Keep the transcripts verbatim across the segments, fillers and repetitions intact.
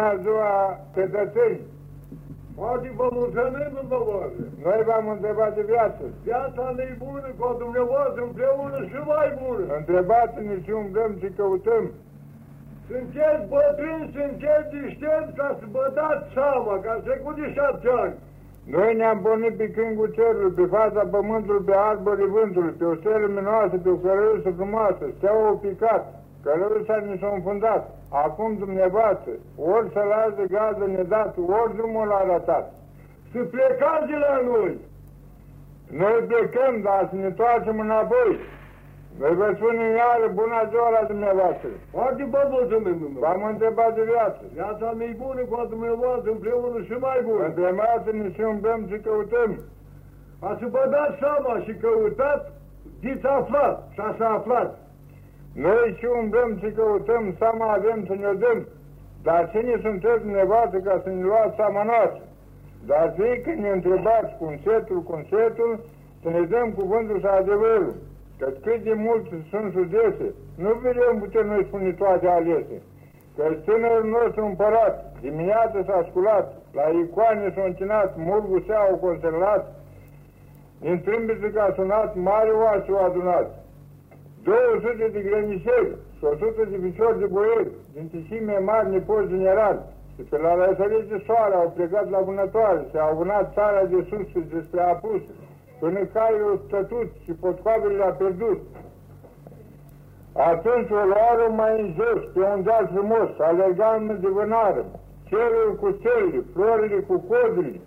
Bună ziua, cetățeni! Poate vă mulțumim, dumneavoastră. Noi v-am întrebat de viață. Viața ne-i bună, cu dumneavoastră împreună și mai bună. Întrebați-ne și umblăm și căutăm. Sunteți bătrâni, sunteți deștepți ca să vă dați seama, că ați trecut de șapte ani. Noi ne-am pornit pe cângul cerului, pe fața pământului, pe arbării vântului, pe o stelă luminoasă, pe o călăruță frumoasă, steaua picat, călăruța ni s-a înfundat. Acum dumneavoastră, ori să las de gază nedat, ori drumul l-a arătat. Să plecați de la noi. Noi plecăm, dar să ne întoarcem înapoi. Noi vă spunem iară, bună ziua la dumneavoastră. Foarte vă mulțumim, dumneavoastră. V-am întrebat de viață. Viața mea e bună, cu dumneavoastră împreună și mai bună. Întrebați-ne și umblăm și căutăm. A să vă dați seama și căutați, diți aflat și așa aflat. Noi și umblăm și căutăm, seama avem să ne dăm, dar cine sunteți dumneavoastră ca să ne luați seama noastră? Dar fie când ne întrebați cu încetul, cu încetul, să ne dăm cuvântul și adevărul, că cât de mult sunt judese, nu vedem putem noi spune toate alese, că tânărul nostru împărat, dimineața s-a sculat, la icoane s-a închinat, murgul seau constelat, din trâmbiță că a sunat, mare oase o adunat. două sute de grănișeri și o sută de piciori de boieri, din tisime mari nepoți generali, și pe la răsărit de soare au plecat la vânătoare și au vânat țara de sus și despre apus, până caiul au stătut și potcoavele le-a pierdut. Atunci o luară mai în jos, pe un deal frumos, alergam de vânară, cerul cu țelile, florile cu codrile,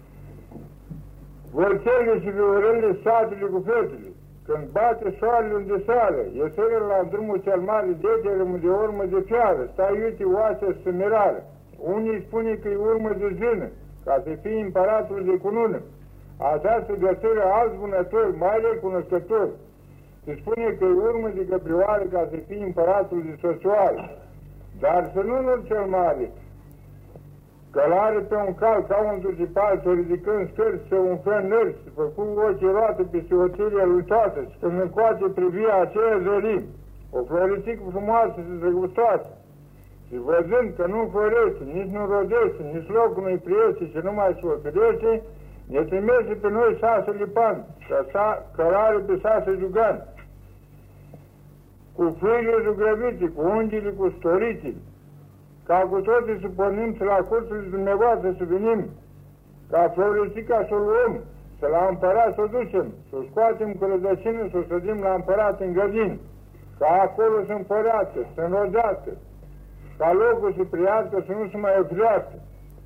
vărțelile și viorelile, satele cu fetele. Când bate soarele unde sară, ieșără la drumul cel mare, degerul de urmă de fiară, stai iute oasea să mirară. Unii spune că e urmă de zână, ca să fie împăratul de cunună. Această găsără alți vânători, mai recunoscători. Se spune că e urmă de căprioară, ca să fie împăratul de soțioară. Dar să nu nu cel mare, călare pe un cal ca un ducipal, să ridicând scări, să umflă nărți, să făcu ochii roate peste oțilia lui toată, și când încoace privia aceea zărim, o floricică frumoasă și drăgustoasă. Și văzând că nu florește, nici nu rodește, nici locul nu-i priete și nu mai se oferește, ne trimește pe noi șase lipani, călare pe șase jugani, cu frâile zugrăvite, cu unghiile, cu storitele, ca cu toții să pornim să la cursurile dumneavoastră să venim, ca floricica să o luăm, să la împărat să o ducem, să o scoatem cu rădăcină, să o sădim la împărat în grădini, ca acolo să împărească, să înrodească, ca locul să priască, să nu se mai oprească.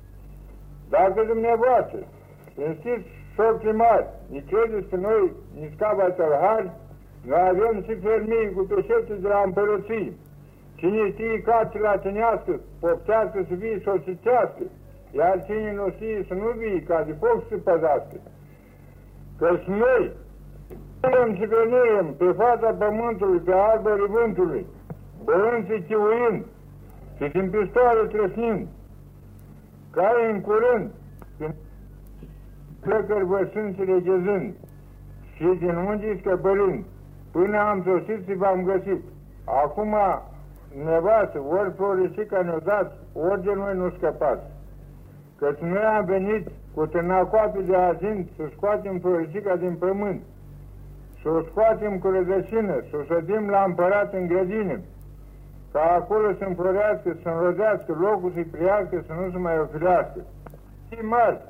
Dacă dumneavoastră, cinstiți șorții mari, ni credeți pe noi, nici cava tălhari, noi avem și fermii cu peșete de la împărății. Cine știe cace la cinească, poftească să vie să o citească, iar cine nu știe să nu vie, ca de foc să păzească. Căci noi, vrem și venim pe fața pământului, pe arbării vântului, băând și chiuind, și din pistoare trăsnind, care în curând, când plăcări vărsând și reghezând, și din ungii scăpărind, până am sosit și v-am găsit. Acum, nevastă, ori floricica ne-o dați, ori de noi nu scăpați. Căci noi am venit cu târnacoapii de argint să scoatem floricica din pământ, să o scoatem cu rădăcină, să o sădim la împărat în grădină, ca acolo să înflorească, să înrodească, locul să-i priască, să nu se mai ofilească. Cei mari,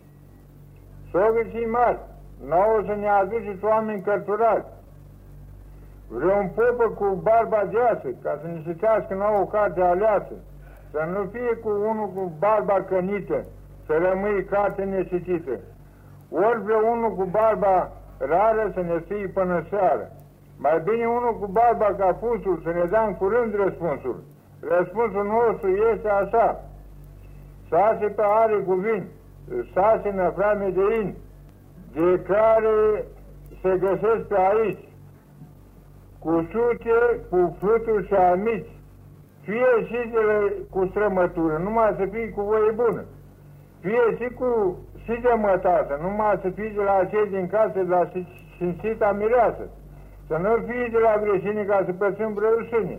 sogri cei mari, nouă să ne aduceți oameni cărturați, vreun popă cu barba deasă, ca să ne citească nouă carte aleasă, să nu fie cu unul cu barba cănită, să rămâi carte necitită, ori vreunul cu barba rară să ne fie până seară. Mai bine unul cu barba ca pusul, să ne dea în curând răspunsul. Răspunsul nostru este așa: șase pahare cu vin, șase năframe de in, de care se găsesc pe aici, cu sute, cu fluturi și amici, fie și de cu strămătură, numai să fie cu voie bună, fie și cu și de mătată, numai să fie de la cei din casă, de la cinstita mireasă, să nu fie de la greșine ca să pățim brăușine,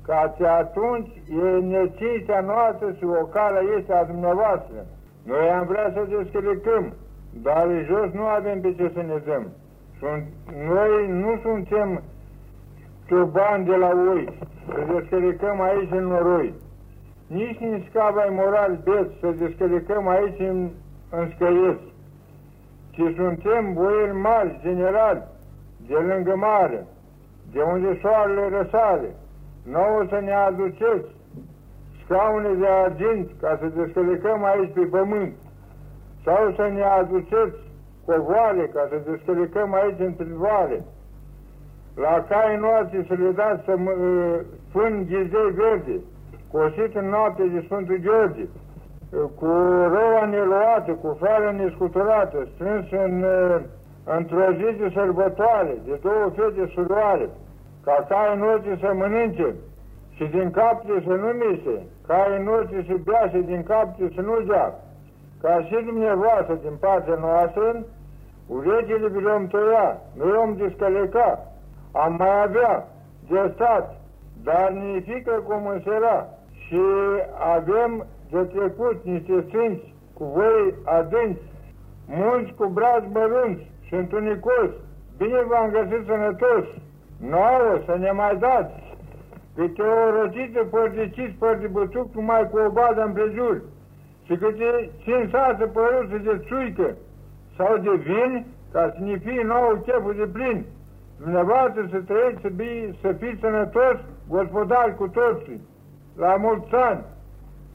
Căci atunci e necinstea noastră și ocala este a dumneavoastră. Noi am vrea să descălecăm, dar jos nu avem pe ce să ne dăm. Sunt, noi nu suntem ciobani de la oi, să descălecăm aici în noroi. Nici în scavai moral beți, să descălecăm aici în, în scăieți. Ci suntem boieri mari, generali, de lângă mare, de unde soarele răsare. Nouă să ne aduceți scaune de argint ca să descălecăm aici pe pământ, sau să ne aduceți covoare ca să descălecăm aici în privare. La cai noastre să le dați să fân ghizei verde, cosit în noapte de Sfântul Gheorghe, cu roa neluată, cu frarea nescuturată, strâns în, într-o zi de sărbătoare, de două fete suroare, ca caii noștri să mănânce și din capte să nu mise, caii noștri să bea și din capte să nu dea, ca și dumneavoastră din partea noastră, urechile vi le-om tăia, nu le-om descăleca, am mai avea de stat, dar ne fică cum însera și avem de trecut niște sfinți cu voi adânci, mulți cu brați mărunți și întunicos, bine v-am găsit sănătoși, nouă să ne mai dați, câte o răcită părdiciți, părdibățuc, numai cu o badă împrejur, și câte cinci sase păruțe de țuică sau de vin, ca să ne fie nouă cheful de plin. Dumneavoastră să trăiți, să, să fiți sănătoși, gospodari cu toții, la mulți ani!